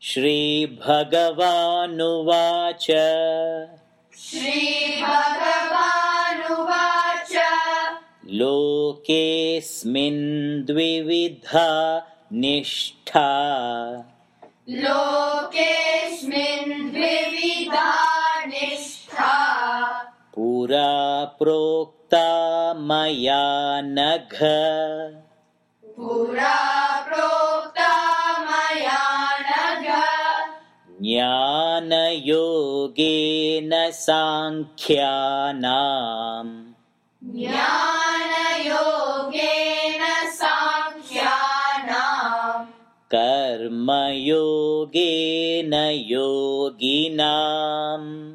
श्रीभगवानुवाच श्रीभगवानुवाच लोकेऽस्मिन् द्विविधा निष्ठा लोकेऽस्मिन् द्विविधा निष्ठा पुरा प्रोक्ता मया नघ पुरा प्रोक्ता मया नघ ज्ञानयोगेन सांख्यानां ज्ञानयोगेन सांख्यानां कर्मयोगेन योगिनाम्